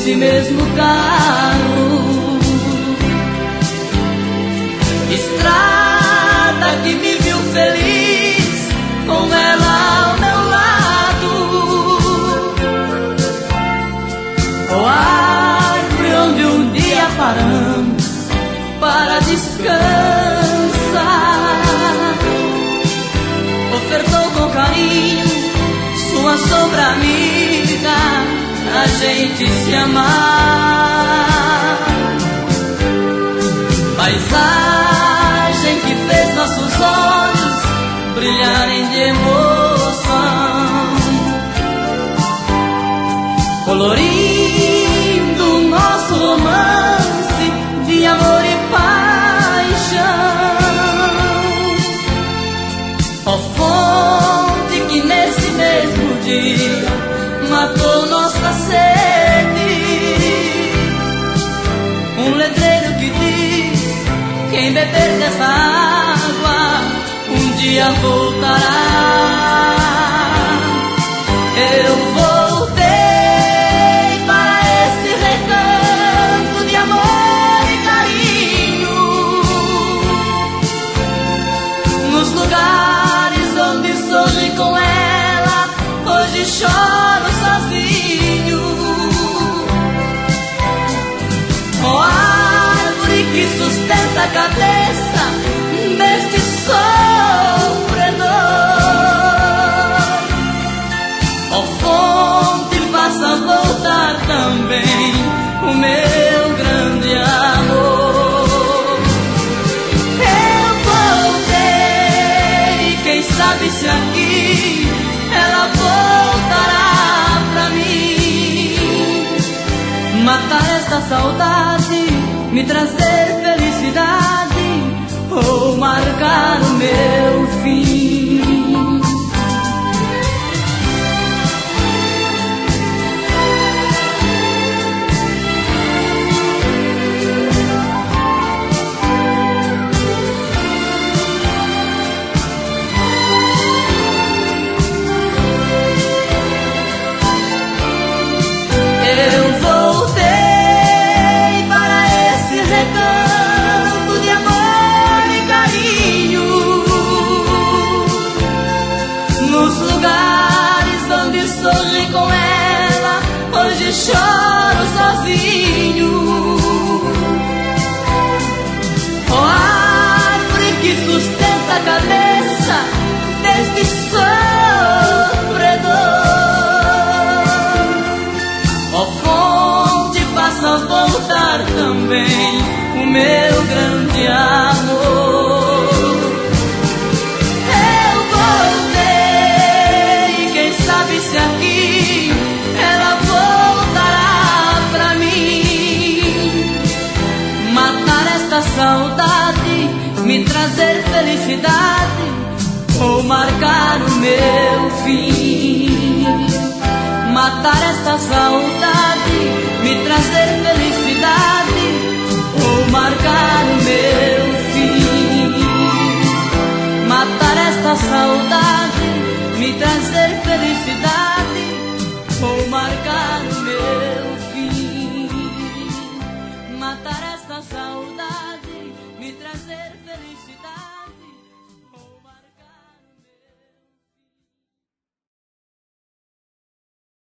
nesse mesmo carro. Estrada que me viu feliz, com ela ao meu lado. Oh, árvore onde um dia paramos para descansar, ofertou com carinho sua sombra amiga, a gente se amar. Paisagem que fez nossos olhos brilharem de emoção, colorindo o nosso romance de amor e paixão. Ó fonte que nesse mesmo dia matou nossa sede, um letreiro que diz: quem beber dessa água um dia voltará. Eu voltei para esse recanto de amor e carinho, nos lugares onde sorri com ela, hoje choro sozinho. Oh, árvore que sustenta a cabeça deste sofredor, ó fonte, faça voltar também o meu grande amor. Eu voltei, quem sabe se aqui ela voltará pra mim, matar esta saudade, me trazer felicidade ou marcar o meu fim. Eu voltei para esse recanto de amor e carinho, nos lugares onde sorri com ela, hoje choro sozinho. Oh, árvore que sustenta a cabeça deste sofredor, ó fonte, faça voltar também o meu grande amor. Eu voltei, quem sabe se aqui ela voltará pra mim, matar esta saudade, me trazer felicidade ou marcar o meu fim. Matar esta saudade, me trazer felicidade ou marcar o meu fim. Matar esta saudade, me trazer felicidade.